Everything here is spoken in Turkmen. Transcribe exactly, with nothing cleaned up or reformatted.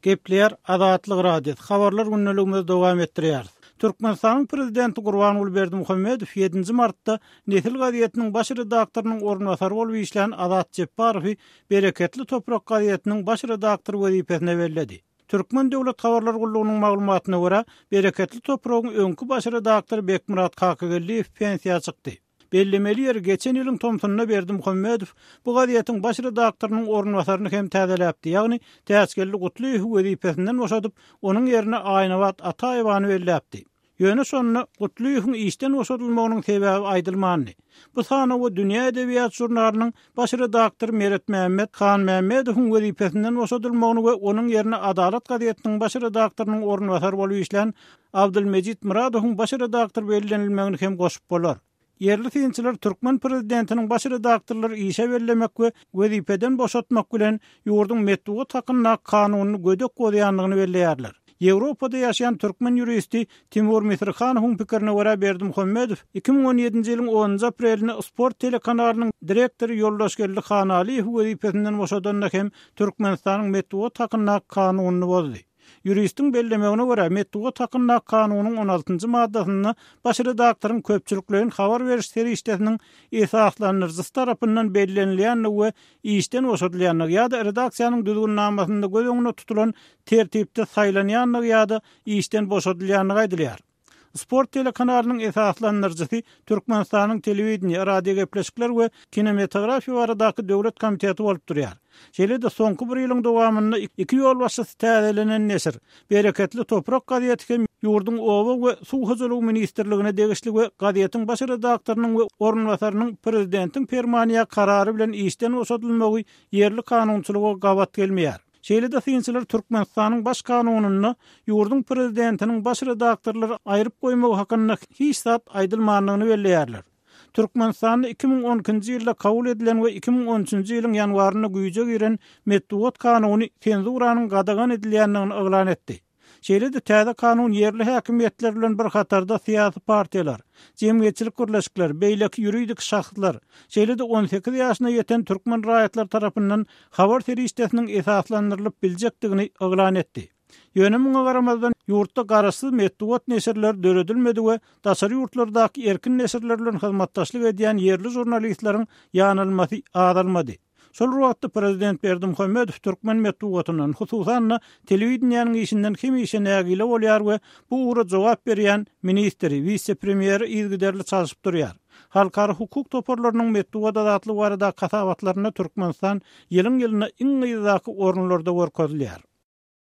Gepleyer Azatlyk radio habarlar günnäligimiz dowam etdirýär. Türkmenistanyň prezidenti Gurbanuly Berdimuhammedow ýedinji martda Nesil gazetiniň baş redaktorynyň ornwasary bolup işleýän Azat Jepparowy Bereketli Toprak gazetiniň baş redaktory wezipesine berildi. Türkmen Döwlet Habarlar Gullugynyň maglumatyna görä, Bereketli Topragyň öňkü baş redaktory Bekmurat Kakageliýew pensiýa çykdy. Bellemeli ýeri geçen ýylyň Tomsunyna Berdimuhammedow bu gazetiniň baş redaktorynyň ornwasaryny hem täzeläpdi. Ýagny täsgelli Gutluýew wezipesinden boşadyp, onuň ýerine Aýnabat Ataýewany belläpdi. Ýöne sonuna Gutluýewiň işden boşadylmagynyň sebäbi aýdylmandy. Bu sana we Dünýä Edebiýat jurnalynyň baş redaktory Meret Mämmed Kan Mämmedowyň wezipesinden boşadylmagyny we onuň ýerine Adalat gazetiniň baş redaktorynyň ornwasary bolup işleýän Abdulmejid Muradowyň baş redaktor bellenilmegini hem goşup bolar. Yerli synçylar Türkmen prezidentiniň baş redaktorlary işe bellemek we wezipeden boşatmak bilen ýurduň metdugy takynna kanunyny gödek goýanlygyny belleýärler. Ýewropada ýaşaýan türkmen ýuristi Timur Mitrkhanowyň pikirine görä Berdimuhammedow iki ming on ýedinji ýylyň onunji aprelinde Sport telekanalynyň direktory Ýoldaşgerli Hanalyýew wezipesinden boşadanda hem Türkmenistanyň metdugy takynna kanunyny bozdy. Yuristin bellemegine görä metdugy takynna kanunynyň on altynjy maddasyny baş redaktoryň köpçüliklerin habar beriş serişdesiniň esaslanyrjysy tarapyndan bellenilýän we işden boşadylýanlygy ýa-da redaksiýanyň düzgünnamasynda göz öňüne tutulan tertipde saýlanýanlygy ýa-da işden boşadylýanlygy aýdylýar. Sport telekanalynyň esaslanyrjysy Türkmenistanyň telewizioniýa, radio gepleşikler we kinematografiýa baradaky döwlet komiteti bolup durýar. Şeýle-de soňky bir ýylyň dowamynda iki ýol başçysy täzelenen nesir Bereketli Toprak gazeti hem ýurduň owa we suw hyzylygy ministrligine degişli we gazetiň baş redaktorynyň we ornwasarynyň prezidentiň fermaniýa karary bilen işden boşadylmagy ýerli kanunçylyga gabat gelmeýär. Şeýle-de synçylar Türkmenistanyň baş kanunyny ýurduň prezidentiniň baş redaktorlary aýryp goýmagy hakyna hiç zat aýdylmanlygyny belleýärler. Türkmenistanyň iki ming on ikinji ýylda kabul edilen we iki ming on üçünji ýylyň ýanwaryna güýje giren Metduat kanuny senzuranyň gadagan edilýändigini oglan etdi. Şeýle-de täze kanun ýerli häkimiýetler bilen bir hatarda syýasy partiýalar, jemgyýetçilik gürleşikler, beýleki ýuridik şahslar, şeýle-de on sekiz ýaşyna ýeten türkmen raýatlar tarapyndan habar serişdesiniň esaslandyrylyp biljekdigini oglan etdi. Ýöneminge garamazdan ýurtda garasy metduat nesirler döredilmedi we daşary ýurtlardaky erkin nesirler bilen hyzmatdaşlyk edýän ýerli jurnalistlaryň ýanylmasy adalmady. Şol wagtda prezident Berdimuhammedow türkmen metduatynyň hususan telewizioniýanyň işinden hem işe nägile bolýar we bu uğra jogap berýän ministri, vice-premier izgiderli çalışyp durýar. Halkara hukuk toparlarynyň metduat adatly barada kasabatlaryna Türkmenistan ýylyň ýylyna iň ýyzaki ornlarda görkezilýär.